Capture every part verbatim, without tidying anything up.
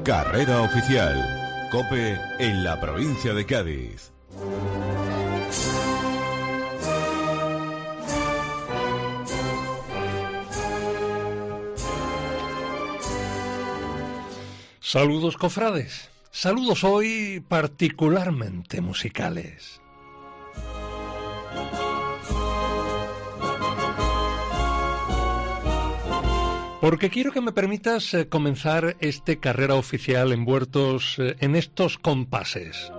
Carrera oficial. COPE en la provincia de Cádiz. Saludos, cofrades. Saludos hoy particularmente musicales. Porque quiero que me permitas eh, comenzar este Carrera oficial envueltos eh, en estos compases.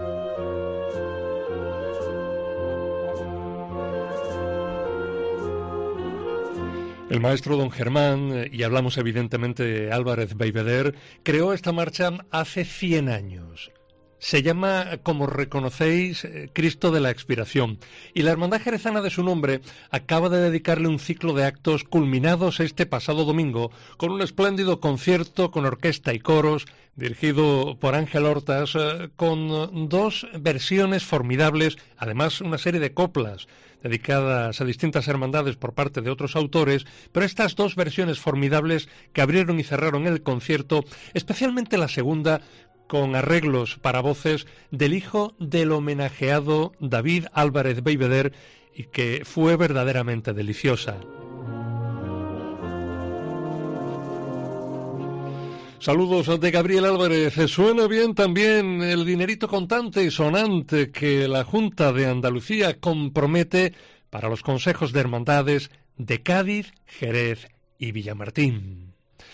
El maestro don Germán, y hablamos evidentemente de Álvarez Beigbeder, creó esta marcha hace cien años. Se llama, como reconocéis, Cristo de la Expiración, y la Hermandad Jerezana de su nombre acaba de dedicarle un ciclo de actos culminados este pasado domingo con un espléndido concierto con orquesta y coros dirigido por Ángel Hortas, con dos versiones formidables, además una serie de coplas dedicadas a distintas hermandades por parte de otros autores, pero estas dos versiones formidables que abrieron y cerraron el concierto, especialmente la segunda, con arreglos para voces del hijo del homenajeado David Álvarez Beigbeder, y que fue verdaderamente deliciosa. Saludos de Gabriel Álvarez. Suena bien también el dinerito contante y sonante que la Junta de Andalucía compromete para los consejos de hermandades de Cádiz, Jerez y Villamartín.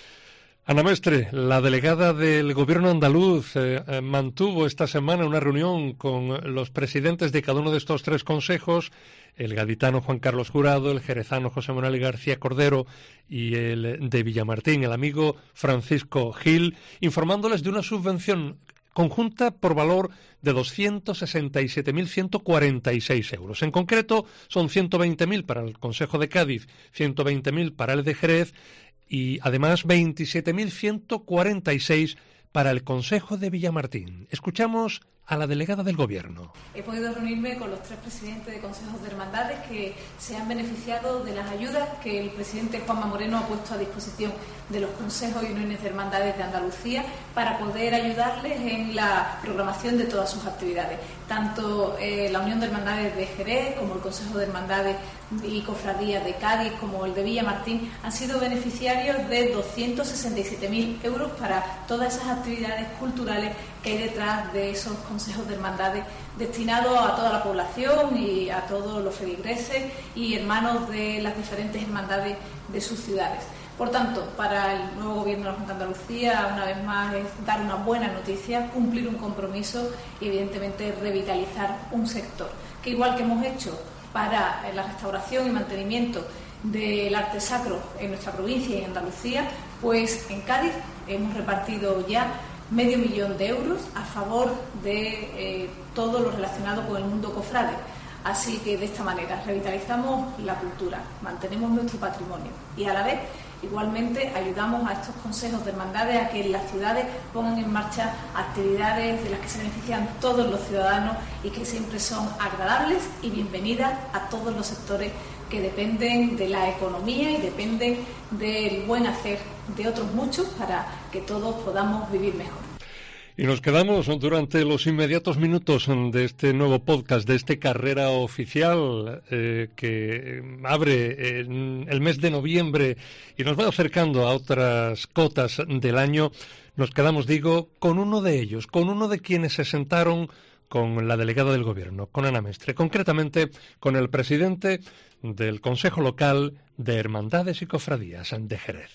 Ana Mestre, la delegada del Gobierno andaluz, eh, eh, mantuvo esta semana una reunión con los presidentes de cada uno de estos tres consejos, el gaditano Juan Carlos Jurado, el jerezano José Manuel García Cordero y el de Villamartín, el amigo Francisco Gil, informándoles de una subvención conjunta por valor de doscientos sesenta y siete mil ciento cuarenta y seis euros. En concreto, son ciento veinte mil para el Consejo de Cádiz, ciento veinte mil para el de Jerez y además veintisiete mil ciento cuarenta y seis para el Consejo de Villamartín. Escuchamos a la delegada del Gobierno. He podido reunirme con los tres presidentes de consejos de hermandades que se han beneficiado de las ayudas que el presidente Juanma Moreno ha puesto a disposición de los consejos y uniones de hermandades de Andalucía para poder ayudarles en la programación de todas sus actividades. Tanto eh, la Unión de Hermandades de Jerez como el Consejo de Hermandades y Cofradías de Cádiz como el de Villamartín han sido beneficiarios de doscientos sesenta y siete mil euros para todas esas actividades culturales que hay detrás de esos consejos de hermandades destinados a toda la población y a todos los feligreses y hermanos de las diferentes hermandades de sus ciudades. Por tanto, para el nuevo Gobierno de la Junta de Andalucía, una vez más, es dar una buena noticia, cumplir un compromiso y, evidentemente, revitalizar un sector, que igual que hemos hecho para la restauración y mantenimiento del arte sacro en nuestra provincia y en Andalucía, pues en Cádiz hemos repartido ya medio millón de euros a favor de eh, todo lo relacionado con el mundo cofrade. Así que de esta manera revitalizamos la cultura, mantenemos nuestro patrimonio y a la vez igualmente ayudamos a estos consejos de hermandades a que en las ciudades pongan en marcha actividades de las que se benefician todos los ciudadanos y que siempre son agradables y bienvenidas a todos los sectores que dependen de la economía y dependen del buen hacer de otros muchos para que todos podamos vivir mejor. Y nos quedamos durante los inmediatos minutos de este nuevo podcast, de este Carrera oficial eh, que abre en el mes de noviembre y nos va acercando a otras cotas del año. Nos quedamos, digo, con uno de ellos, con uno de quienes se sentaron con la delegada del Gobierno, con Ana Mestre, concretamente con el presidente del Consejo Local de Hermandades y Cofradías de Jerez.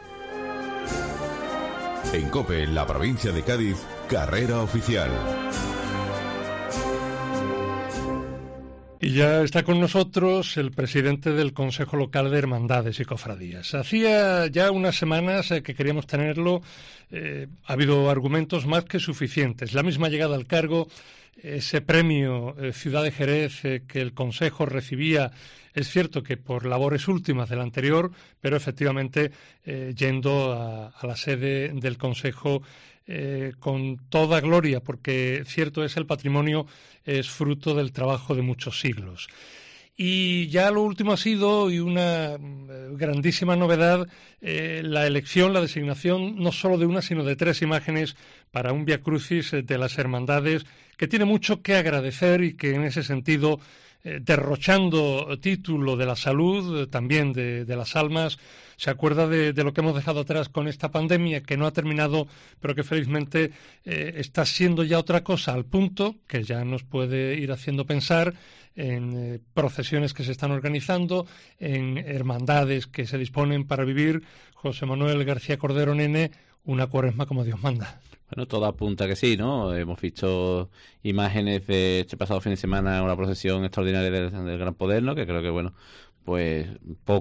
En COPE, en la provincia de Cádiz, Carrera oficial. Y ya está con nosotros el presidente del Consejo Local de Hermandades y Cofradías. Hacía ya unas semanas eh, que queríamos tenerlo. Eh, ha habido argumentos más que suficientes. La misma llegada al cargo, ese premio eh, Ciudad de Jerez eh, que el Consejo recibía, es cierto que por labores últimas del anterior, pero efectivamente eh, yendo a, a la sede del Consejo eh, con toda gloria, porque cierto es, el patrimonio es fruto del trabajo de muchos siglos. Y ya lo último ha sido, y una grandísima novedad, eh, la elección, la designación no solo de una, sino de tres imágenes para un Vía Crucis de las hermandades, que tiene mucho que agradecer y que en ese sentido, eh, derrochando título de la salud, eh, también de, de las almas, se acuerda de, de lo que hemos dejado atrás con esta pandemia, que no ha terminado, pero que felizmente eh, está siendo ya otra cosa, al punto que ya nos puede ir haciendo pensar en eh, procesiones que se están organizando, en hermandades que se disponen para vivir, José Manuel García Cordero, Nene, una cuaresma como Dios manda. Bueno, todo apunta que sí, ¿no? Hemos visto imágenes de este pasado fin de semana, una procesión extraordinaria del, del Gran Poder, ¿no? Que creo que, bueno, pues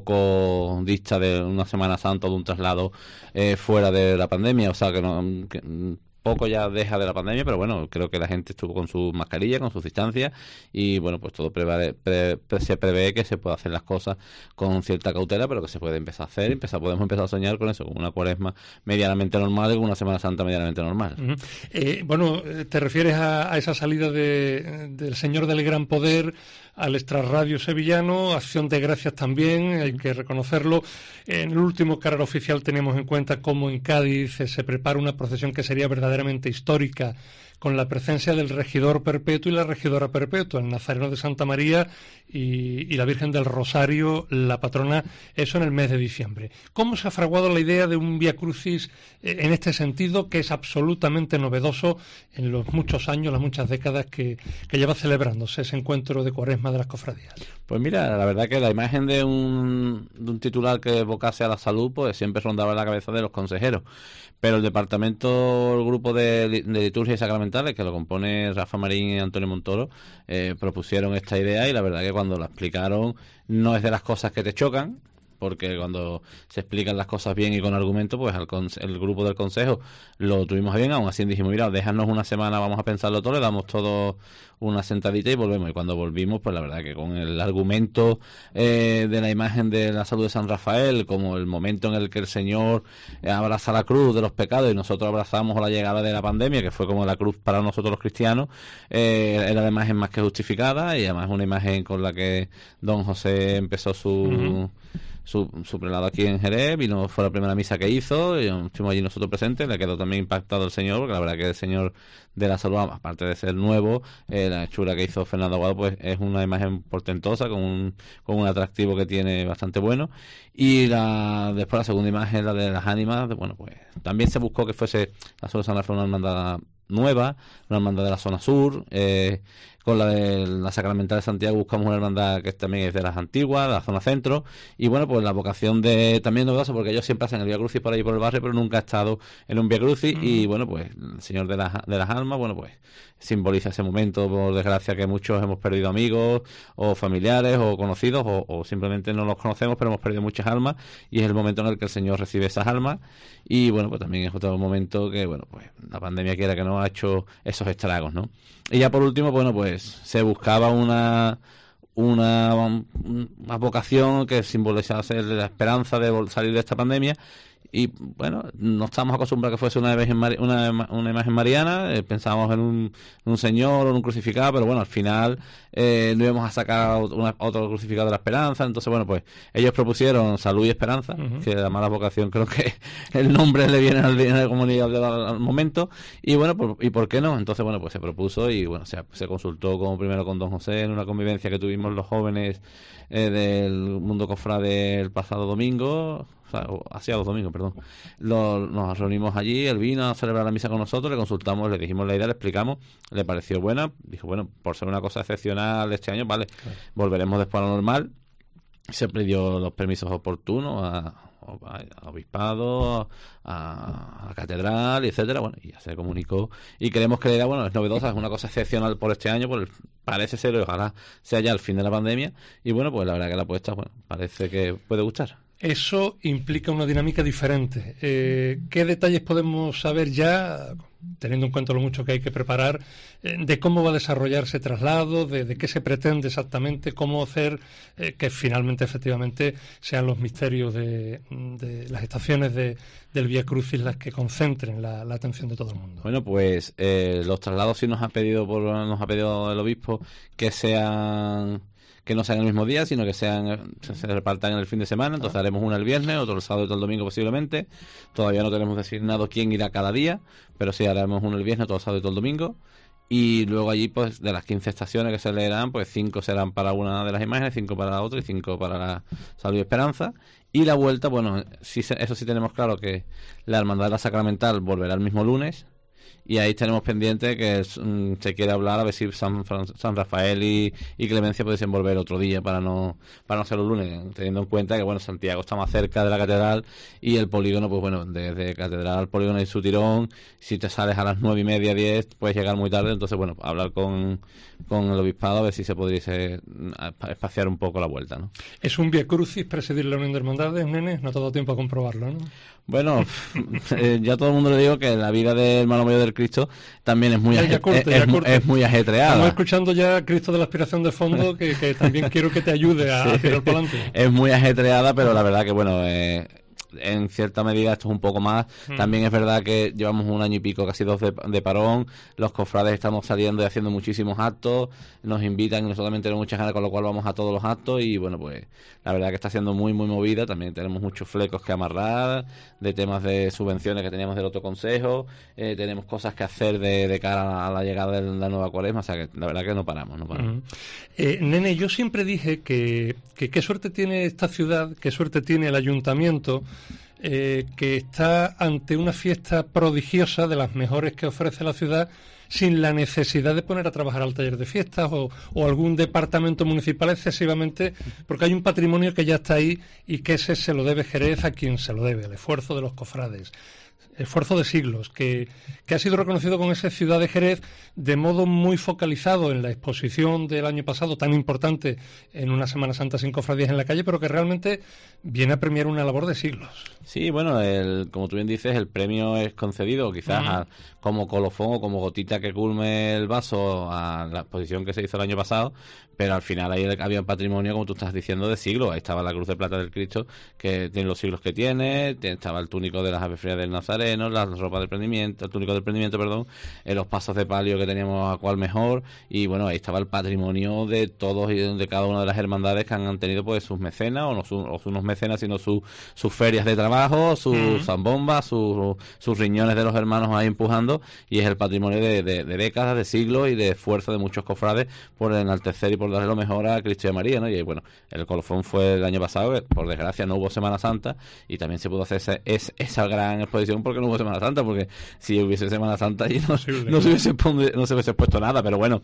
poco dista de una Semana Santa o de un traslado eh, fuera de la pandemia, o sea, que no... Que, poco ya deja de la pandemia, pero bueno, creo que la gente estuvo con su mascarilla, con sus distancias y bueno, pues todo prevé, pre, pre, se prevé que se pueda hacer las cosas con cierta cautela, pero que se puede empezar a hacer, empezar, podemos empezar a soñar con eso, con una cuaresma medianamente normal y con una Semana Santa medianamente normal. Uh-huh. Eh, bueno, te refieres a, a esa salida de, del Señor del Gran Poder al extrarradio sevillano, Acción de Gracias también, hay que reconocerlo. En el último carrera oficial teníamos en cuenta cómo en Cádiz se prepara una procesión que sería verdaderamente histórica, con la presencia del regidor perpetuo y la regidora perpetua, el Nazareno de Santa María y, y la Virgen del Rosario, la patrona, eso en el mes de diciembre. ¿Cómo se ha fraguado la idea de un Vía Crucis eh, en este sentido, que es absolutamente novedoso en los muchos años, las muchas décadas que, que lleva celebrándose ese encuentro de Cuaresma de las cofradías? Pues mira, la verdad que la imagen de un, de un titular que evocase a la salud, pues siempre rondaba en la cabeza de los consejeros. Pero el departamento, el grupo de, de liturgia y sacramentales, que lo compone Rafa Marín y Antonio Montoro, eh, propusieron esta idea y la verdad que cuando la explicaron no es de las cosas que te chocan, porque cuando se explican las cosas bien y con argumento, pues el, el grupo del consejo lo tuvimos bien, aún así dijimos, mira, déjanos una semana, vamos a pensarlo todo, le damos todo una sentadita y volvemos. Y cuando volvimos, pues la verdad que con el argumento eh, de la imagen de la salud de San Rafael, como el momento en el que el Señor abraza la cruz de los pecados y nosotros abrazamos la llegada de la pandemia, que fue como la cruz para nosotros los cristianos, eh, era la imagen más que justificada y además una imagen con la que don José empezó su... Uh-huh. Su, su prelado aquí en Jerez, vino, fue la primera misa que hizo, y estuvimos allí nosotros presentes, le quedó también impactado el Señor, porque la verdad que el Señor de la Salud, aparte de ser nuevo, eh, la hechura que hizo Fernando Aguado, pues es una imagen portentosa, con un, con un atractivo que tiene bastante bueno, y la después la segunda imagen, la de las ánimas, bueno, pues también se buscó que fuese la Salud de San Rafael una hermandad nueva, una hermandad de la zona sur, eh, con la de la Sacramental de Santiago buscamos una hermandad que también es de las antiguas, de la zona centro, y bueno, pues la vocación de también novedosa, porque ellos siempre hacen el Vía Crucis por ahí por el barrio, pero nunca ha estado en un Vía Crucis, mm. y bueno, pues el Señor de las, de las Almas, bueno, pues simboliza ese momento, por desgracia, que muchos hemos perdido amigos, o familiares, o conocidos, o, o simplemente no los conocemos, pero hemos perdido muchas almas, y es el momento en el que el Señor recibe esas almas, y bueno, pues también es otro momento que, bueno, pues la pandemia quiera que no ha hecho esos estragos, ¿no? Y ya por último, bueno, pues se buscaba una una, una vocación que simbolizase la esperanza de salir de esta pandemia. Y bueno, no estábamos acostumbrados a que fuese una imagen, mari- una, una imagen mariana, eh, pensábamos en un, en un señor o en un crucificado, pero bueno, al final eh, no íbamos a sacar una, otro crucificado de la esperanza. Entonces bueno, pues ellos propusieron salud y esperanza, uh-huh. que la mala vocación creo que el nombre le viene al bien a la comunidad del, al momento, y bueno, por, ¿y por qué no? Entonces bueno, pues se propuso y bueno, se, se consultó como primero con don José en una convivencia que tuvimos los jóvenes eh, del mundo cofrade el pasado domingo, o sea, hacía dos domingos, perdón. Lo, nos reunimos allí, él vino a celebrar la misa con nosotros, le consultamos, le dijimos la idea, le explicamos, le pareció buena, dijo, bueno, por ser una cosa excepcional este año, vale, claro. Volveremos después a lo normal. Se pidió los permisos oportunos a, a, a obispado, a, a la catedral, etcétera, bueno, y ya se comunicó, y creemos que la idea, bueno, es novedosa, es una cosa excepcional por este año, por el, parece ser, y ojalá sea ya el fin de la pandemia, y bueno, pues la verdad que la apuesta, bueno, parece que puede gustar. Eso implica una dinámica diferente. Eh, ¿Qué detalles podemos saber ya, teniendo en cuenta lo mucho que hay que preparar, eh, de cómo va a desarrollarse traslado, de, de qué se pretende exactamente, cómo hacer eh, que finalmente, efectivamente, sean los misterios de, de las estaciones de, del Vía Crucis las que concentren la, la atención de todo el mundo? Bueno, pues eh, los traslados sí nos ha pedido por, nos ha pedido el obispo que sean que no sean el mismo día, sino que sean se, se repartan en el fin de semana. Entonces ah. haremos una el viernes, otro el sábado y otro el domingo posiblemente. Todavía no tenemos designado quién irá cada día, pero sí haremos uno el viernes, otro el sábado y otro el domingo. Y luego allí, pues, de las quince estaciones que se leerán, pues cinco serán para una de las imágenes, cinco para la otra y cinco para la Salud y Esperanza. Y la vuelta, bueno, sí, eso sí tenemos claro que la Hermandad de la Sacramental volverá el mismo lunes. Y ahí tenemos pendiente que mm, se quiere hablar a ver si San, San Rafael y, y Clemencia pudiesen volver otro día para no para no hacerlo el lunes, teniendo en cuenta que bueno, Santiago está más cerca de la catedral y el polígono, pues bueno, desde catedral al polígono hay su tirón. Si te sales a las nueve y media, diez, puedes llegar muy tarde. Entonces bueno, hablar con, con el obispado a ver si se podría espaciar un poco la vuelta, ¿no? Es un vía crucis presidir la Unión de Hermandades, nene, no te ha dado tiempo a comprobarlo, ¿no? Bueno, eh, ya todo el mundo le digo que la vida del hermano mayor del Cristo también es muy, ya, ya corte, es, es, es muy ajetreada. Estamos escuchando ya Cristo de la Aspiración de Fondo, que, que también quiero que te ayude a, sí, a tirar para adelante. Es muy ajetreada, pero la verdad que bueno, eh, en cierta medida esto es un poco más. Mm. También es verdad que llevamos un año y pico, casi dos de, de parón. Los cofrades estamos saliendo y haciendo muchísimos actos. Nos invitan y nosotros también tenemos muchas ganas, con lo cual vamos a todos los actos. Y bueno, pues la verdad que está siendo muy, muy movida. También tenemos muchos flecos que amarrar, de temas de subvenciones que teníamos del otro consejo. Eh, tenemos cosas que hacer de, de cara a la llegada de la nueva cuaresma. O sea que la verdad que no paramos, no paramos. Mm. Eh, nene, yo siempre dije que, que qué suerte tiene esta ciudad, qué suerte tiene el ayuntamiento, Eh, que está ante una fiesta prodigiosa de las mejores que ofrece la ciudad, sin la necesidad de poner a trabajar al taller de fiestas o, o algún departamento municipal excesivamente, porque hay un patrimonio que ya está ahí y que ese se lo debe Jerez a quien se lo debe, el esfuerzo de los cofrades, esfuerzo de siglos, que, que ha sido reconocido con esa ciudad de Jerez de modo muy focalizado en la exposición del año pasado, tan importante en una Semana Santa sin cofradías en la calle, pero que realmente viene a premiar una labor de siglos. Sí, bueno, el, como tú bien dices, el premio es concedido quizás uh-huh. a, como colofón o como gotita que culme el vaso a la exposición que se hizo el año pasado, pero al final ahí había un patrimonio, como tú estás diciendo, de siglos. Ahí estaba la Cruz de Plata del Cristo, que tiene los siglos que tiene, estaba el túnico de las Ave Frías del Nazareno, la ropa del prendimiento, el túnico del prendimiento, perdón, eh, los pasos de palio que teníamos a cual mejor, y bueno, ahí estaba el patrimonio de todos y de cada una de las hermandades que han tenido pues sus mecenas, o no sus o sus mecenas, sino su, sus ferias de trabajo, sus uh-huh. zambombas, sus, sus riñones de los hermanos ahí empujando, y es el patrimonio de, de, de décadas, de siglos y de esfuerzo de muchos cofrades por enaltecer y por darle lo mejor a Cristo y a María, ¿no? Y bueno, el colofón fue el año pasado, que por desgracia no hubo Semana Santa, y también se pudo hacer esa, esa, esa gran exposición porque no hubo Semana Santa, porque si hubiese Semana Santa allí no, no, se hubiese, no se hubiese puesto nada, pero bueno,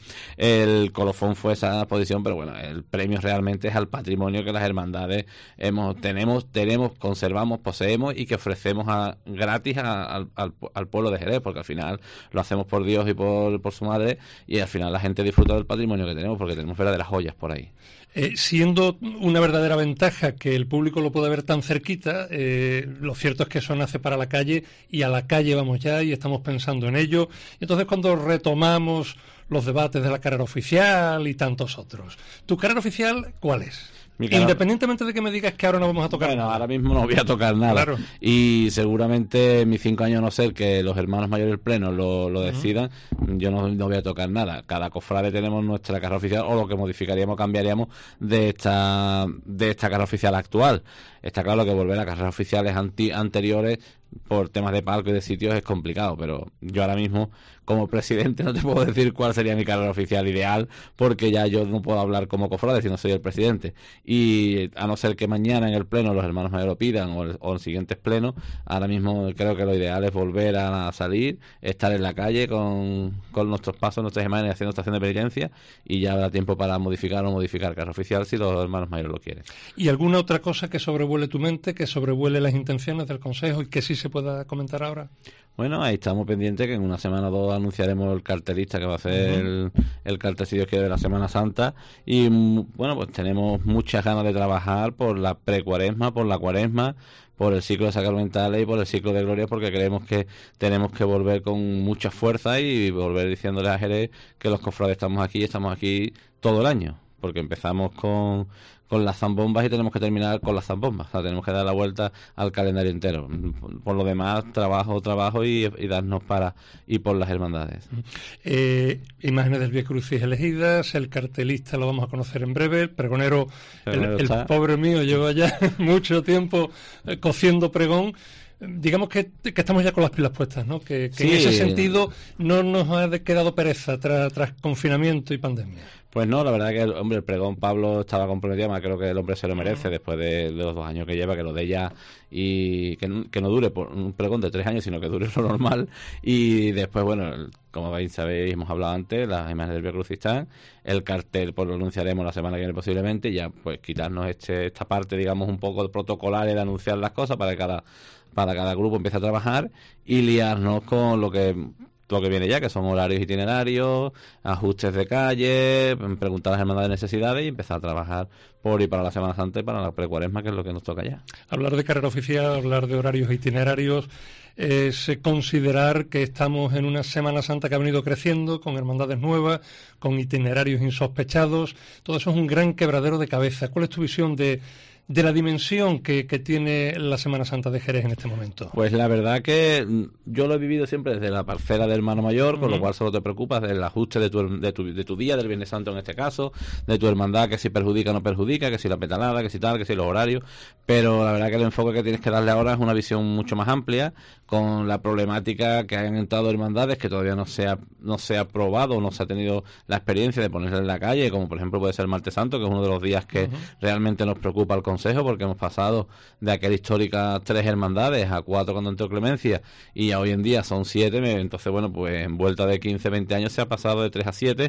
el colofón fue esa exposición, pero bueno, el premio realmente es al patrimonio que las hermandades hemos, tenemos, tenemos, conservamos, poseemos y que ofrecemos a, gratis a, a, al, al pueblo de Jerez, porque al final lo hacemos por Dios y por, por su madre, y al final la gente disfruta del patrimonio que tenemos, porque tenemos verdaderas joyas por ahí. Eh, siendo una verdadera ventaja que el público lo pueda ver tan cerquita, eh, lo cierto es que eso nace para la calle, y a la calle vamos ya y estamos pensando en ello. Y entonces cuando retomamos los debates de la carrera oficial y tantos otros, ¿tu carrera oficial cuál es? Independientemente de que me digas que ahora no vamos a tocar bueno, nada. Ahora mismo no voy a tocar nada. Claro. Y seguramente en mis cinco años, a no ser que los hermanos mayores del pleno lo, lo decidan, uh-huh. yo no, no voy a tocar nada. Cada cofrade tenemos nuestra carrera oficial, o lo que modificaríamos, cambiaríamos de esta de esta carrera oficial actual. Está claro que volver a carreras oficiales anti, anteriores por temas de palco y de sitios es complicado, pero yo ahora mismo como presidente no te puedo decir cuál sería mi carrera oficial ideal, porque ya yo no puedo hablar como cofrade si no soy el presidente, y a no ser que mañana en el pleno los hermanos mayores lo pidan, o, el, o en siguientes plenos, ahora mismo creo que lo ideal es volver a salir, estar en la calle con, con nuestros pasos, nuestras imágenes, haciendo estación de penitencia, y ya habrá tiempo para modificar o modificar carrera oficial si los hermanos mayores lo quieren. ¿Y alguna otra cosa que sobrevuele tu mente, que sobrevuele las intenciones del Consejo y que sí se pueda comentar ahora? Bueno, ahí estamos pendientes, que en una semana o dos anunciaremos el cartelista que va a ser uh-huh. el, el cartel, si Dios quiere, de la Semana Santa. Y bueno, pues tenemos muchas ganas de trabajar por la pre-cuaresma, por la cuaresma, por el ciclo de sacramentales y por el ciclo de gloria, porque creemos que tenemos que volver con mucha fuerza y volver diciéndole a Jerez que los cofrades estamos aquí y estamos aquí todo el año, porque empezamos con... con con las zambombas y tenemos que terminar con las zambombas. O sea, tenemos que dar la vuelta al calendario entero. Por lo demás, trabajo, trabajo y, y darnos para y por las hermandades. Eh, imágenes del Vía Crucis elegidas, el cartelista lo vamos a conocer en breve, el pregonero, el, el pobre mío, lleva ya mucho tiempo eh, cociendo pregón. Digamos que, que estamos ya con las pilas puestas, ¿no? Que, que sí. En ese sentido no nos ha quedado pereza tras, tras confinamiento y pandemia. Pues no, la verdad que el hombre, el pregón Pablo estaba comprometido, más creo que el hombre se lo merece después de, de los dos años que lleva, que lo dé ya y que, que no dure por un pregón de tres años, sino que dure lo normal. Y después, bueno, como veis, sabéis, hemos hablado antes, las imágenes del Vía Crucis están, el cartel pues lo anunciaremos la semana que viene posiblemente, y ya pues quitarnos este esta parte, digamos, un poco protocolar de anunciar las cosas para que cada para cada grupo empiece a trabajar y liarnos con lo que lo que viene ya, que son horarios itinerarios, ajustes de calle, preguntar a las hermandades de necesidades y empezar a trabajar por y para la Semana Santa y para la precuaresma, que es lo que nos toca ya. Hablar de carrera oficial, hablar de horarios itinerarios, es considerar que estamos en una Semana Santa que ha venido creciendo, con hermandades nuevas, con itinerarios insospechados. Todo eso es un gran quebradero de cabeza. ¿Cuál es tu visión de de la dimensión que, que tiene la Semana Santa de Jerez en este momento? Pues la verdad que yo lo he vivido siempre desde la parcela del hermano mayor, con uh-huh. lo cual solo te preocupas del ajuste de tu, de, tu, de tu día, del Viernes Santo en este caso, de tu hermandad, que si perjudica o no perjudica, que si la petalada, que si tal, que si los horarios, pero la verdad que el enfoque que tienes que darle ahora es una visión mucho más amplia, con la problemática que han entrado hermandades que todavía no se ha, no se ha probado, no se ha tenido la experiencia de ponerse en la calle, como por ejemplo puede ser el Martes Santo, que es uno de los días que uh-huh. realmente nos preocupa al Consejo, porque hemos pasado de aquella histórica tres hermandades a cuatro cuando entró Clemencia y a hoy en día son siete. Entonces, bueno, pues en vuelta de quince, veinte años se ha pasado de tres a siete,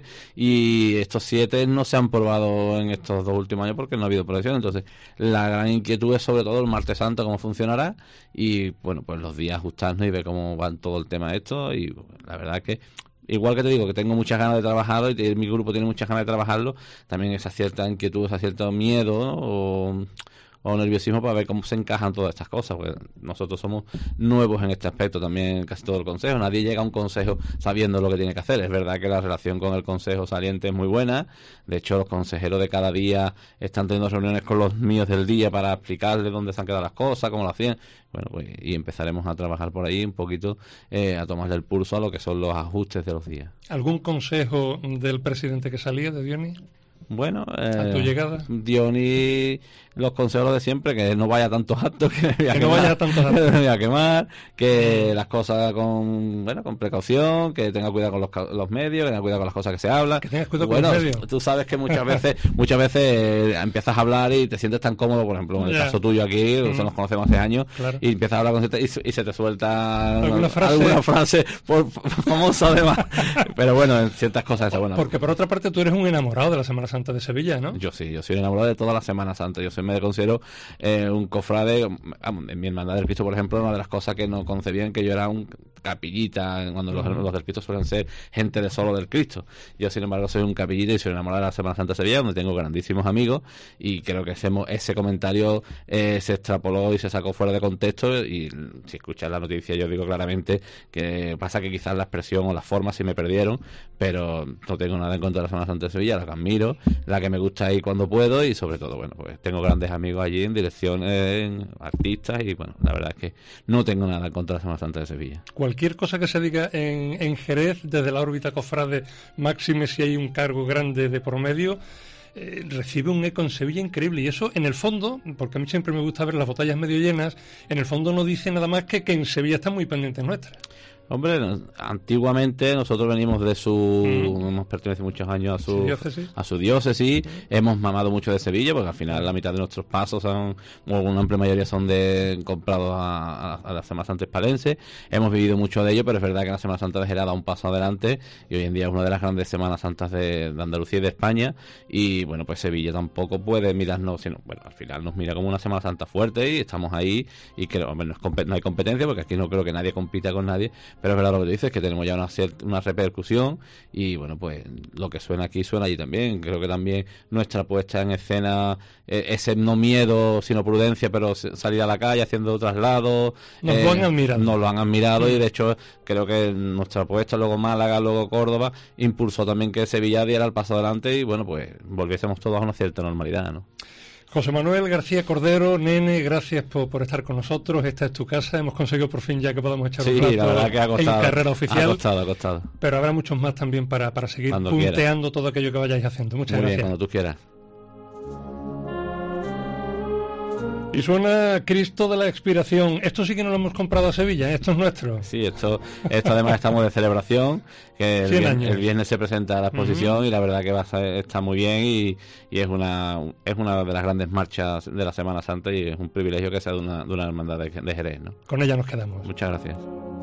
y estos siete no se han probado en estos dos últimos años porque no ha habido proyección. Entonces, la gran inquietud es sobre todo el Martes Santo, cómo funcionará, y bueno, pues los días ajustarnos y ver cómo va todo el tema de esto. Y bueno, la verdad que igual que te digo que tengo muchas ganas de trabajarlo y mi grupo tiene muchas ganas de trabajarlo, también esa cierta inquietud, ese cierto miedo, ¿no? o o nerviosismo para ver cómo se encajan todas estas cosas, porque nosotros somos nuevos en este aspecto también en casi todo el consejo. Nadie llega a un consejo sabiendo lo que tiene que hacer. Es verdad que la relación con el consejo saliente es muy buena. De hecho, los consejeros de cada día están teniendo reuniones con los míos del día para explicarles dónde se han quedado las cosas, cómo lo hacían. Bueno, pues y empezaremos a trabajar por ahí un poquito, eh, a tomarle el pulso a lo que son los ajustes de los días. ¿Algún consejo del presidente que salía, de Diony? Bueno, eh, ¿a tu llegada? Diony, los consejos de siempre, que no vaya a tantos actos, que, me voy a que quemar, no vaya a tantos actos, que me voy a quemar, que las cosas con bueno con precaución, que tenga cuidado con los, los medios, que tenga cuidado con las cosas que se hablan. Que tengas cuidado bueno, con los medios. Tú sabes que muchas veces muchas veces eh, empiezas a habar y te sientes tan cómodo, por ejemplo, en el yeah. caso tuyo aquí, mm. nos conocemos hace años, claro. y empiezas a hablar con y, y se te suelta alguna frase, alguna frase por, famosa además. Pero bueno, en ciertas cosas esas, bueno. Porque por otra parte tú eres un enamorado de la Semana Santa de Sevilla, ¿no? Yo sí, yo soy enamorado de toda la Semana Santa. Yo soy, me considero eh, un cofrade. En mi hermandad del Cristo, por ejemplo, una de las cosas que no concebían que yo era un capillita, cuando los, los del Cristo suelen ser gente de solo del Cristo. Yo, sin embargo, soy un capillita y soy enamorado de la Semana Santa de Sevilla, donde tengo grandísimos amigos, y creo que ese, ese comentario eh, se extrapoló y se sacó fuera de contexto, y si escuchas la noticia yo digo claramente que pasa que quizás la expresión o la forma sí me perdieron, pero no tengo nada en contra de la Semana Santa de Sevilla, la que admiro, la que me gusta ir cuando puedo, y sobre todo, bueno, pues tengo grandes amigos allí en dirección, en artistas, y bueno, la verdad es que no tengo nada en contra de la Semana Santa de Sevilla. Cualquier cosa que se diga en, en Jerez, desde la órbita cofrade, máxime si hay un cargo grande de por medio, eh, recibe un eco en Sevilla increíble, y eso en el fondo, porque a mí siempre me gusta ver las botellas medio llenas, en el fondo no dice nada más que que en Sevilla están muy pendientes nuestras. Hombre, no, antiguamente nosotros venimos de su... Mm. Hemos pertenecido muchos años a su, ¿Sí, diócesis? a su diócesis, mm. hemos mamado mucho de Sevilla, porque al final la mitad de nuestros pasos son, o una amplia mayoría son de comprados a, a, a la Semana Santa hispalense. Hemos vivido mucho de ello, pero es verdad que la Semana Santa de Jerez ha dado un paso adelante, y hoy en día es una de las grandes Semanas Santas de, de Andalucía y de España, y bueno, pues Sevilla tampoco puede mirarnos, sino, bueno, al final nos mira como una Semana Santa fuerte, y estamos ahí, y creo, hombre, no, es, no hay competencia, porque aquí no creo que nadie compita con nadie, pero es verdad lo que tú dices, que tenemos ya una, una repercusión, y bueno, pues lo que suena aquí suena allí también. Creo que también nuestra puesta en escena, eh, ese no miedo sino prudencia, pero salir a la calle haciendo traslados, nos eh, lo han admirado, nos lo han admirado, sí. Y de hecho creo que nuestra puesta, luego Málaga, luego Córdoba, impulsó también que Sevilla diera el paso adelante, y bueno, pues volviésemos todos a una cierta normalidad, ¿no? José Manuel García Cordero, nene, gracias por, por estar con nosotros. Esta es tu casa. Hemos conseguido por fin ya que podamos echar un sí, rato la verdad que ha costado, en carrera oficial. Ha costado, ha costado. Pero habrá muchos más también para, para seguir cuando punteando quieras. todo aquello que vayáis haciendo. Muchas Muy gracias. bien, cuando tú quieras. Y suena Cristo de la Expiración. Esto sí que no lo hemos comprado a Sevilla, ¿eh? Esto es nuestro. Sí, esto, esto además estamos de celebración, que el, viernes, el viernes se presenta la exposición uh-huh. y la verdad que va a ser, está muy bien y, y es una es una de las grandes marchas de la Semana Santa y es un privilegio que sea de una, de una hermandad de, de Jerez, ¿no? Con ella nos quedamos. Muchas gracias.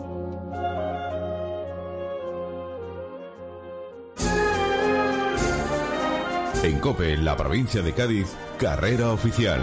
En COPE, en la provincia de Cádiz, carrera oficial.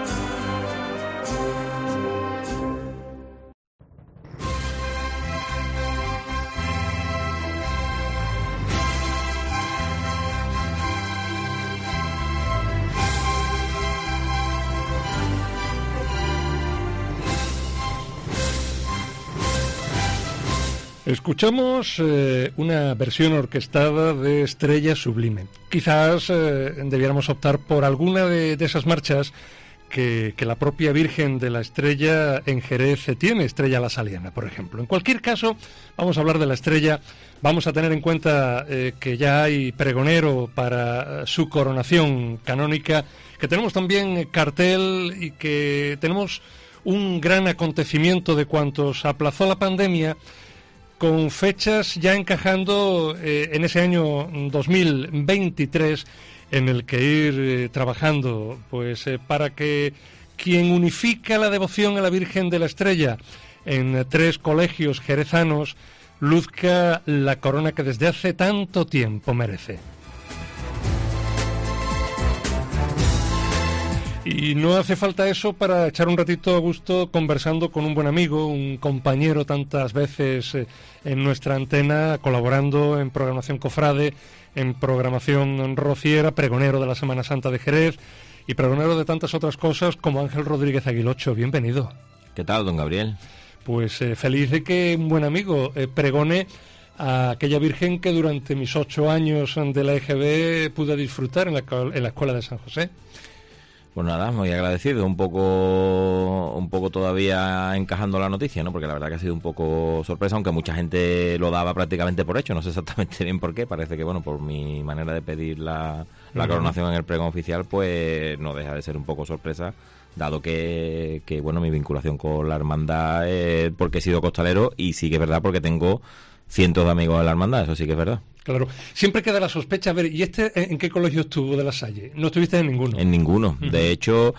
Escuchamos eh, una versión orquestada de Estrella Sublime. Quizás eh, debiéramos optar por alguna de, de esas marchas que, que la propia Virgen de la Estrella en Jerez tiene, Estrella La Saliana, por ejemplo. En cualquier caso, vamos a hablar de la Estrella, vamos a tener en cuenta eh, que ya hay pregonero para su coronación canónica, que tenemos también cartel y que tenemos un gran acontecimiento de cuantos aplazó la pandemia, con fechas ya encajando eh, en ese año dos mil veintitrés en el que ir eh, trabajando pues eh, para que quien unifica la devoción a la Virgen de la Estrella en eh, tres colegios jerezanos luzca la corona que desde hace tanto tiempo merece. Y no hace falta eso para echar un ratito a gusto conversando con un buen amigo, un compañero tantas veces eh, en nuestra antena, colaborando en programación cofrade, en programación rociera, pregonero de la Semana Santa de Jerez y pregonero de tantas otras cosas como Ángel Rodríguez Aguilocho. Bienvenido. ¿Qué tal, don Gabriel? Pues eh, feliz de que un buen amigo eh, pregone a aquella Virgen que durante mis ocho años de la E G B pude disfrutar en la, en la Escuela de San José. Pues nada, muy agradecido, un poco un poco todavía encajando la noticia, ¿no? Porque la verdad que ha sido un poco sorpresa, aunque mucha gente lo daba prácticamente por hecho, no sé exactamente bien por qué, parece que, bueno, por mi manera de pedir la, la coronación en el pregón oficial, pues no deja de ser un poco sorpresa, dado que, que bueno, mi vinculación con la hermandad es porque he sido costalero y sí que es verdad porque tengo cientos de amigos en la hermandad, eso sí que es verdad. Claro, siempre queda la sospecha. A ver, ¿y este en qué colegio estuvo de La Salle? ¿No estuviste en ninguno? En ninguno. Uh-huh. De hecho,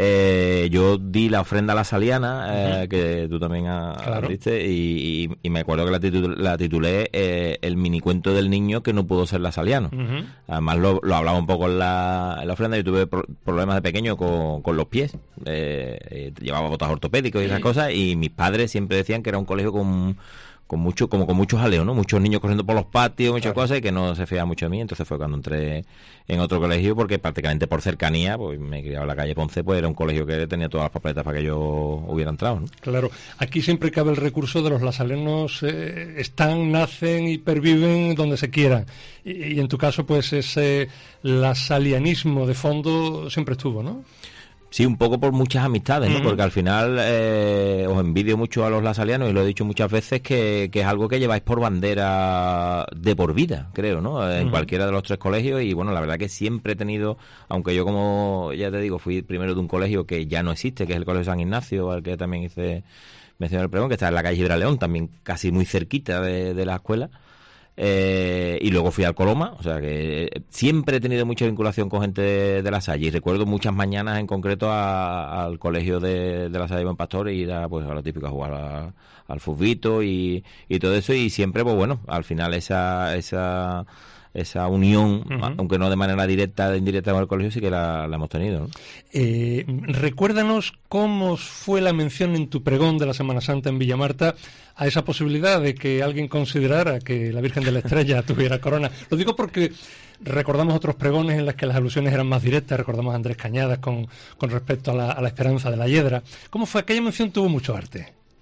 eh, yo di la ofrenda a la Saliana, eh, uh-huh. que tú también claro. diste, y, y, y me acuerdo que la, titul- la titulé eh, El minicuento del niño que no pudo ser lasaliano. Uh-huh. Además, lo, lo hablaba un poco en la, en la ofrenda. Yo tuve pro- problemas de pequeño con, con los pies. Eh, eh, llevaba botas ortopédicos y esas uh-huh. cosas, y mis padres siempre decían que era un colegio con... con mucho como con muchos jaleos, ¿no? Muchos niños corriendo por los patios, muchas claro. cosas, y que no se fiaba mucho de mí. Entonces fue cuando entré en otro colegio, porque prácticamente por cercanía, pues me he criado en la calle Ponce, pues era un colegio que tenía todas las papeletas para que yo hubiera entrado, ¿no? Claro, aquí siempre cabe el recurso de los lasalenos, eh, están, nacen y perviven donde se quieran. Y, y en tu caso, pues ese lasalianismo de fondo siempre estuvo, ¿no? Sí, un poco por muchas amistades, ¿no? Uh-huh. Porque al final eh, os envidio mucho a los lasalianos, y lo he dicho muchas veces, que, que es algo que lleváis por bandera de por vida, creo, ¿no? En uh-huh. cualquiera de los tres colegios. Y bueno, la verdad que siempre he tenido, aunque yo, como ya te digo, fui primero de un colegio que ya no existe, que es el Colegio San Ignacio, al que también hice mención el pregón, que está en la calle Gibraleón, también casi muy cerquita de, de la escuela. Eh, y luego fui al Coloma, o sea que siempre he tenido mucha vinculación con gente de, de La Salle, y recuerdo muchas mañanas en concreto a, al colegio de, de La Salle Buen Pastor, y ir a, pues, a lo típico, a jugar a, al futbito y, y todo eso, y siempre, pues bueno, al final esa esa esa unión, uh-huh. aunque no de manera directa o indirecta con el colegio, sí que la, la hemos tenido, ¿no? Eh, recuérdanos cómo fue la mención en tu pregón de la Semana Santa en Villamarta a esa posibilidad de que alguien considerara que la Virgen de la Estrella tuviera corona. Lo digo porque recordamos otros pregones en los que las alusiones eran más directas. Recordamos a Andrés Cañadas con, con respecto a la, a la esperanza de la hiedra. ¿Cómo fue? Aquella mención tuvo mucho arte.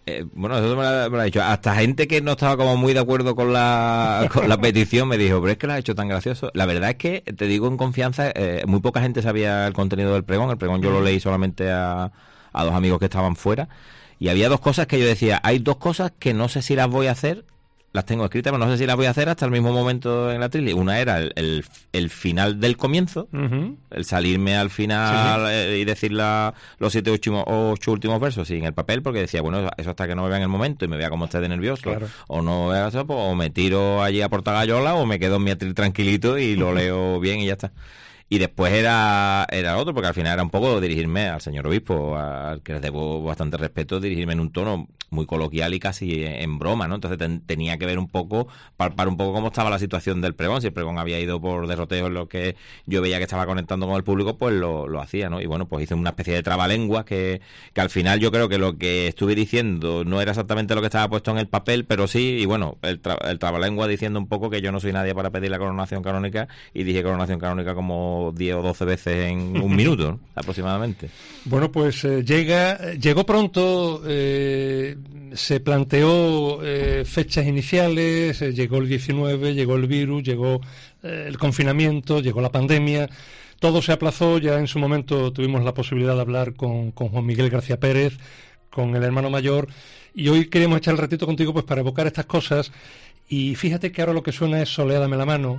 Eh, bueno, eso me lo, me lo ha dicho. Hasta gente que no estaba como muy de acuerdo con la, con la petición me dijo, pero es que lo has hecho tan gracioso. La verdad es que, te digo en confianza, eh, muy poca gente sabía el contenido del pregón. El pregón yo lo leí solamente a, a dos amigos que estaban fuera. Y había dos cosas que yo decía, hay dos cosas que no sé si las voy a hacer, las tengo escritas, pero no sé si las voy a hacer hasta el mismo momento en la trili. Una era el, el, el final del comienzo, uh-huh. el salirme al final sí, sí. y decir la, los siete ocho, ocho últimos versos sin el papel, porque decía, bueno, eso hasta que no me vea en el momento y me vea como esté de nervioso, claro. o no vea eso, pues, o me tiro allí a Portagayola o me quedo en mi atril tranquilito y lo leo bien y ya está. Y después era era otro, porque al final era un poco dirigirme al señor obispo, al que les debo bastante respeto, dirigirme en un tono muy coloquial y casi en broma, ¿no? Entonces ten, tenía que ver un poco, palpar un poco cómo estaba la situación del pregón. Si el pregón había ido por derroteos en lo que yo veía que estaba conectando con el público, pues lo, lo hacía, ¿no? Y bueno, pues hice una especie de trabalenguas que, que al final yo creo que lo que estuve diciendo no era exactamente lo que estaba puesto en el papel, pero sí, y bueno, el, tra, el trabalenguas diciendo un poco que yo no soy nadie para pedir la coronación canónica, y dije coronación canónica como diez o doce veces en un minuto, ¿no? aproximadamente. Bueno, pues eh, llega llegó pronto, eh, se planteó eh, fechas iniciales, eh, llegó el diecinueve, llegó el virus, llegó eh, el confinamiento, llegó la pandemia, todo se aplazó. Ya en su momento tuvimos la posibilidad de hablar con, con Juan Miguel García Pérez, con el hermano mayor, y hoy queremos echar el ratito contigo pues para evocar estas cosas. Y fíjate que ahora lo que suena es Soleá, dame la mano.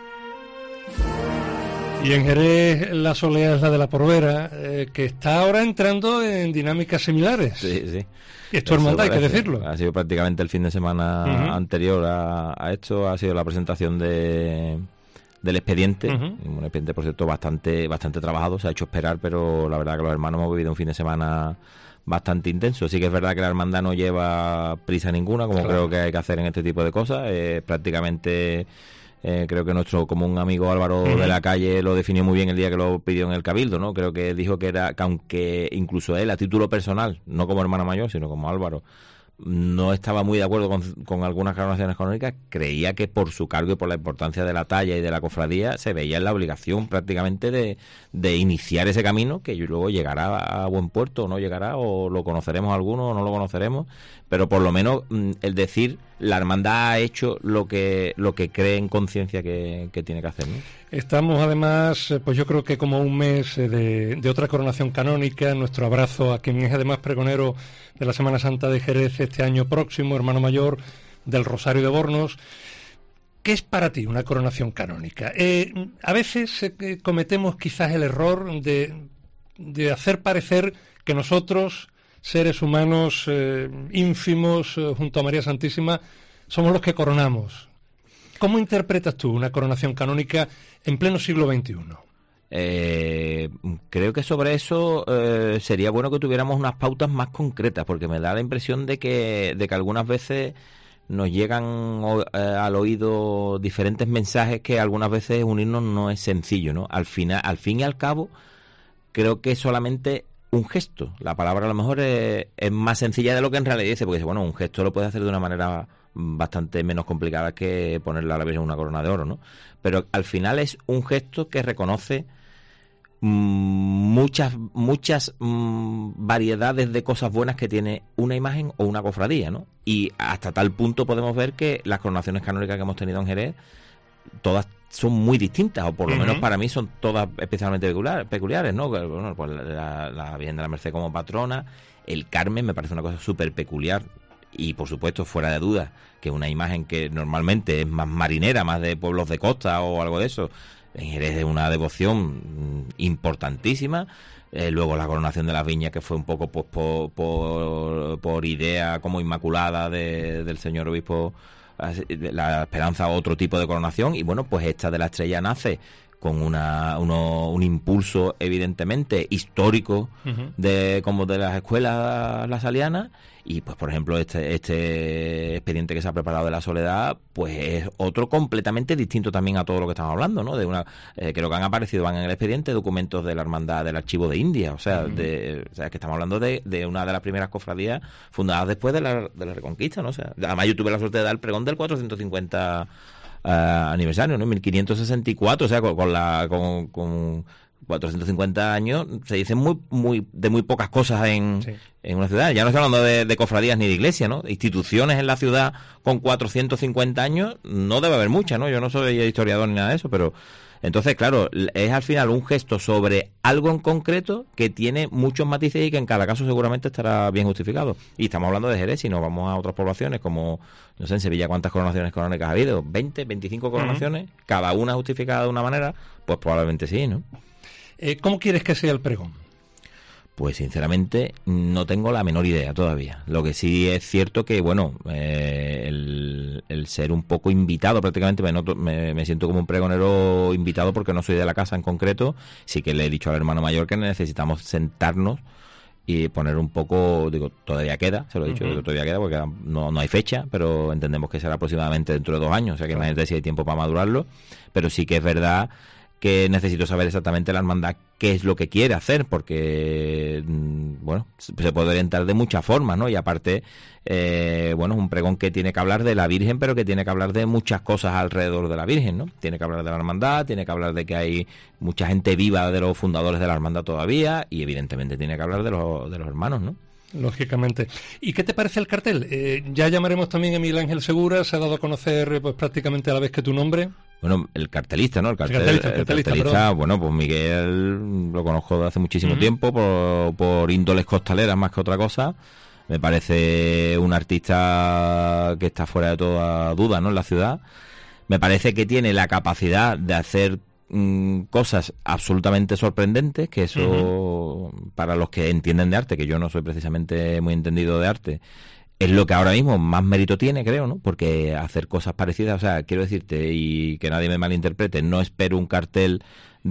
Y en Jerez la Soleá es la de la Porvera, eh, que está ahora entrando en dinámicas similares. Sí, sí. Y es tu hermandad, hay que decirlo. Ha sido prácticamente el fin de semana uh-huh. anterior a, a esto, ha sido la presentación de del expediente, uh-huh. un expediente, por cierto, bastante bastante trabajado, se ha hecho esperar, pero la verdad que los hermanos hemos vivido un fin de semana bastante intenso. Sí que es verdad que la hermandad no lleva prisa ninguna, como claro. creo que hay que hacer en este tipo de cosas. Eh, prácticamente... Eh, creo que nuestro común amigo Álvaro uh-huh. de la Calle lo definió muy bien el día que lo pidió en el Cabildo, ¿no? Creo que dijo que era que aunque incluso él a título personal, no como hermano mayor, sino como Álvaro, no estaba muy de acuerdo con, con algunas coronaciones canónicas, creía que por su cargo y por la importancia de la talla y de la cofradía se veía en la obligación prácticamente de, de iniciar ese camino, que luego llegará a buen puerto o no llegará, o lo conoceremos algunos o no lo conoceremos, pero por lo menos el decir la hermandad ha hecho lo que lo que cree en conciencia que, que tiene que hacer, ¿no? Estamos además, pues yo creo que como un mes de, de otra coronación canónica. Nuestro abrazo a quien es además pregonero de la Semana Santa de Jerez este año próximo, hermano mayor del Rosario de Bornos. ¿Qué es para ti una coronación canónica? Eh, a veces eh, cometemos quizás el error de, de hacer parecer que nosotros, seres humanos eh, ínfimos, eh, junto a María Santísima, somos los que coronamos. ¿Cómo interpretas tú una coronación canónica en pleno siglo veintiuno? Eh, creo que sobre eso eh, sería bueno que tuviéramos unas pautas más concretas, porque me da la impresión de que, de que algunas veces nos llegan eh, al oído diferentes mensajes que algunas veces unirnos no es sencillo, ¿no? Al final, al fin y al cabo, creo que solamente un gesto. La palabra a lo mejor es, es más sencilla de lo que en realidad dice, porque bueno, un gesto lo puedes hacer de una manera bastante menos complicada que ponerle a la Virgen una corona de oro, ¿no? Pero al final es un gesto que reconoce mmm, muchas muchas mmm, variedades de cosas buenas que tiene una imagen o una cofradía, ¿no? Y hasta tal punto podemos ver que las coronaciones canónicas que hemos tenido en Jerez, todas son muy distintas, o por lo uh-huh. menos para mí son todas especialmente peculiar, peculiares, ¿no? Bueno, pues la, la Virgen de la Merced como patrona, el Carmen me parece una cosa súper peculiar, y por supuesto, fuera de duda, que una imagen que normalmente es más marinera, más de pueblos de costa o algo de eso, en Jerez es una devoción importantísima. Eh, luego la coronación de las viñas, que fue un poco pues, por, por, por idea como inmaculada de, del señor obispo, la Esperanza, otro tipo de coronación. Y bueno, pues esta de la Estrella nace con una uno, un impulso evidentemente histórico uh-huh. de como de las escuelas lasalianas. Y pues por ejemplo este este expediente que se ha preparado de la Soledad, pues es otro completamente distinto también a todo lo que estamos hablando, ¿no? De una eh, creo que han aparecido van en el expediente documentos de la hermandad del Archivo de India, o sea, uh-huh. de, o sea que estamos hablando de, de una de las primeras cofradías fundadas después de la, de la Reconquista, ¿no? O sea, además yo tuve la suerte de dar el pregón del cuatrocientos cincuenta Uh, aniversario, ¿no? mil quinientos sesenta y cuatro, o sea, con, con la con, con, cuatrocientos cincuenta años se dicen muy muy de muy pocas cosas en, sí. en una ciudad. Ya no estoy hablando de, de cofradías ni de iglesias, ¿no? Instituciones en la ciudad con cuatrocientos cincuenta años no debe haber muchas, ¿no? Yo no soy historiador ni nada de eso, pero entonces, claro, es al final un gesto sobre algo en concreto que tiene muchos matices y que en cada caso seguramente estará bien justificado. Y estamos hablando de Jerez, si nos vamos a otras poblaciones como, no sé, en Sevilla, ¿cuántas coronaciones canónicas ha habido? ¿veinte, veinticinco coronaciones? Uh-huh. ¿Cada una justificada de una manera? Pues probablemente sí, ¿no? Eh, ¿Cómo quieres que sea el pregón? Pues sinceramente no tengo la menor idea todavía. Lo que sí es cierto que, bueno, eh, el, el ser un poco invitado prácticamente, me, noto, me, me siento como un pregonero invitado porque no soy de la casa en concreto. Sí que le he dicho al hermano mayor que necesitamos sentarnos y poner un poco, digo, todavía queda, se lo he dicho, uh-huh. digo, todavía queda porque no, no hay fecha, pero entendemos que será aproximadamente dentro de dos años, o sea que claro. Imagínate si hay tiempo para madurarlo, pero sí que es verdad que necesito saber exactamente la hermandad qué es lo que quiere hacer, porque, bueno, se puede orientar de muchas formas, ¿no? Y aparte, eh, bueno, es un pregón que tiene que hablar de la Virgen, pero que tiene que hablar de muchas cosas alrededor de la Virgen, ¿no? Tiene que hablar de la hermandad, tiene que hablar de que hay mucha gente viva de los fundadores de la hermandad todavía, y evidentemente tiene que hablar de los, de los hermanos, ¿no? Lógicamente. ¿Y qué te parece el cartel? Eh, ya llamaremos también a Miguel Ángel Segura, se ha dado a conocer pues prácticamente a la vez que tu nombre. Bueno, el cartelista, ¿no? El, cartel, el cartelista, el cartelista, el cartelista bueno, pues Miguel lo conozco de hace muchísimo uh-huh. tiempo, por, por índoles costaleras más que otra cosa. Me parece un artista que está fuera de toda duda, ¿no? En la ciudad. Me parece que tiene la capacidad de hacer mmm, cosas absolutamente sorprendentes, que eso, uh-huh. para los que entienden de arte, que yo no soy precisamente muy entendido de arte, es lo que ahora mismo más mérito tiene, creo, ¿no? Porque hacer cosas parecidas, o sea, quiero decirte, y que nadie me malinterprete, no espero un cartel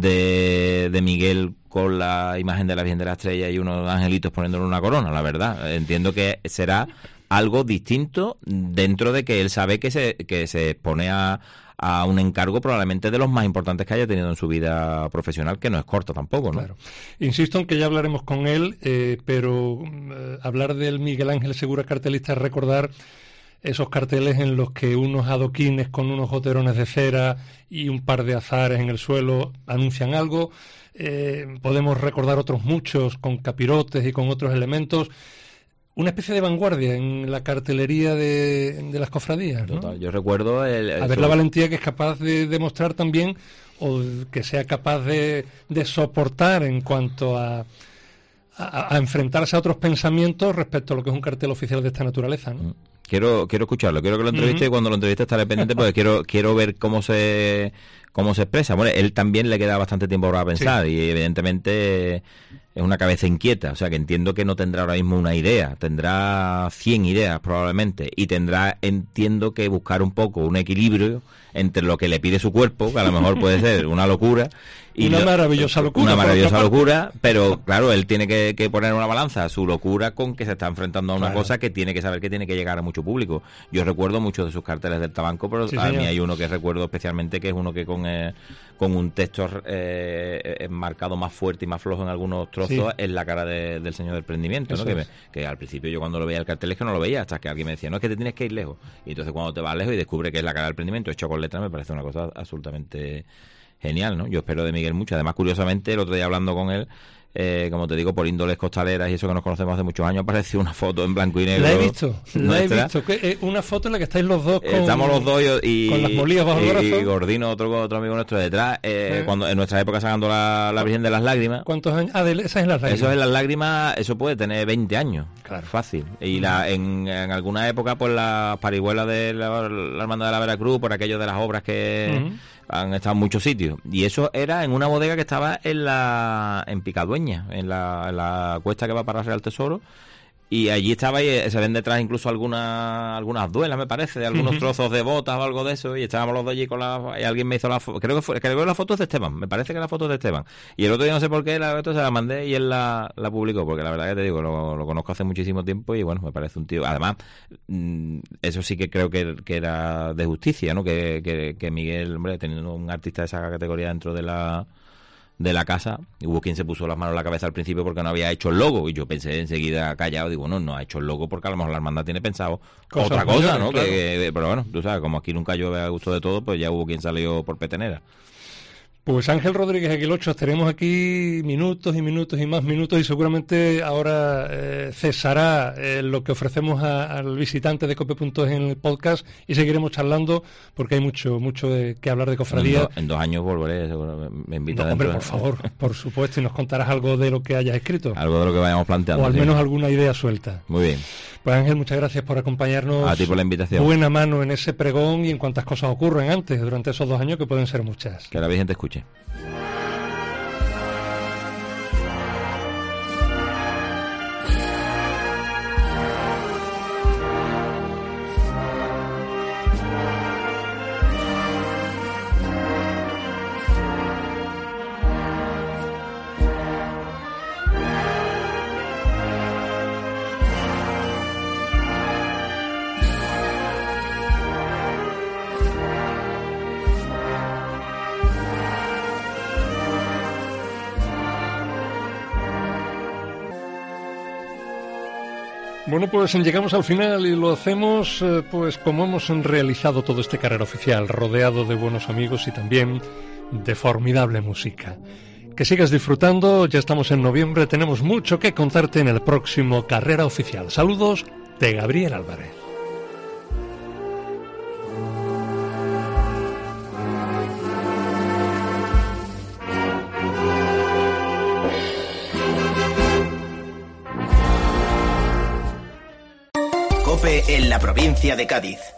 de, de Miguel con la imagen de la Virgen de la Estrella y unos angelitos poniéndole una corona, la verdad. Entiendo que será algo distinto dentro de que él sabe que se, que se expone a, a un encargo probablemente de los más importantes que haya tenido en su vida profesional, que no es corto tampoco, ¿no? Claro. Insisto en que ya hablaremos con él, eh, pero eh, hablar del Miguel Ángel Segura cartelista es recordar esos carteles en los que unos adoquines con unos joterones de cera y un par de azares en el suelo anuncian algo. Eh, podemos recordar otros muchos con capirotes y con otros elementos. Una especie de vanguardia en la cartelería de, de las cofradías, ¿no? Total, yo recuerdo el, el a ver sobre... la valentía que es capaz de demostrar también, o que sea capaz de, de soportar en cuanto a, a, a enfrentarse a otros pensamientos respecto a lo que es un cartel oficial de esta naturaleza, ¿no? Quiero quiero escucharlo, quiero que lo entreviste, uh-huh. y cuando lo entreviste estaré pendiente porque quiero quiero ver cómo se cómo se expresa. Bueno, él también le queda bastante tiempo para pensar, sí. Y evidentemente es una cabeza inquieta, o sea que entiendo que no tendrá ahora mismo una idea, tendrá cien ideas probablemente, y tendrá, entiendo que buscar un poco un equilibrio entre lo que le pide su cuerpo, que a lo mejor puede ser una locura, y una lo, maravillosa locura. Una maravillosa locura, pero claro, él tiene que, que poner en una balanza su locura con que se está enfrentando a una claro. cosa que tiene que saber que tiene que llegar a mucho público. Yo recuerdo muchos de sus carteles del Tabanco, pero sí, a señor. mí hay uno que recuerdo especialmente, que es uno que con, eh, con un texto eh, enmarcado más fuerte y más flojo en algunos trozos, sí. es la cara de, del Señor del Prendimiento, ¿no? Que, me, que al principio yo cuando lo veía el cartel es que no lo veía, hasta que alguien me decía, no, es que te tienes que ir lejos. Y entonces cuando te vas lejos y descubre que es la cara del Prendimiento hecho con letras, me parece una cosa absolutamente genial, ¿no? Yo espero de Miguel mucho. Además, curiosamente, el otro día hablando con él, eh, como te digo, por índoles costaleras y eso que nos conocemos hace muchos años, apareció una foto en blanco y negro. La he visto, la he visto. Que, eh, una foto en la que estáis los dos con, Estamos los dos y, con las molías bajo el brazo. Y Gordino, otro, otro amigo nuestro detrás, eh, ¿Eh? cuando en nuestra época sacando la, la Virgen de las Lágrimas. ¿Cuántos años? Ah, de, esa es las lágrimas. Eso es las lágrimas, eso puede tener veinte años. Claro. Fácil. Y la, en, en alguna época, pues las parihuelas de la, la Hermandad de la Veracruz, por aquello de las obras que... Uh-huh. han estado en muchos sitios, y eso era en una bodega que estaba en la en Picadueña, en la, en la cuesta que va para Real Tesoro, y allí estaba, y se ven detrás incluso algunas algunas duelas, me parece, de algunos uh-huh. trozos de botas o algo de eso, y estábamos los dos allí con la, y alguien me hizo la foto, creo que fue, creo que la foto es de Esteban, me parece que la foto es de Esteban, y el otro día no sé por qué, la otra se la mandé y él la, la publicó, porque la verdad que te digo, lo, lo conozco hace muchísimo tiempo y bueno, me parece un tío, además, mmm, eso sí que creo que, que era de justicia, ¿no? Que, que, que Miguel, hombre, teniendo un artista de esa categoría dentro de la de la casa, hubo quien se puso las manos en la cabeza al principio porque no había hecho el logo, y yo pensé enseguida callado, digo, no, no ha hecho el logo porque a lo mejor la hermandad tiene pensado Cosas otra cosa, mayores, ¿no? Claro. Que, que, pero bueno, tú sabes, como aquí nunca llueve a gusto de todo, pues ya hubo quien salió por petenera. Pues Ángel Rodríguez Aguilocho, estaremos aquí minutos y minutos y más minutos y seguramente ahora eh, cesará eh, lo que ofrecemos a, al visitante de Cope punto es en el podcast y seguiremos charlando porque hay mucho mucho de, que hablar de cofradía. En, do, en dos años volveré, seguro, me invita no, dentro. Hombre, por favor, por supuesto, y nos contarás algo de lo que hayas escrito. Algo de lo que vayamos planteando. O al sí. menos alguna idea suelta. Muy bien. Pues Ángel, muchas gracias por acompañarnos. A ti por la invitación. Buena mano en ese pregón y en cuantas cosas ocurren antes, durante esos dos años, que pueden ser muchas. Que la Virgen te escuche. Bueno, pues llegamos al final y lo hacemos eh, pues como hemos realizado todo este Carrera Oficial, rodeado de buenos amigos y también de formidable música. Que sigas disfrutando, ya estamos en noviembre, tenemos mucho que contarte en el próximo Carrera Oficial. Saludos de Gabriel Álvarez. COPE en la provincia de Cádiz.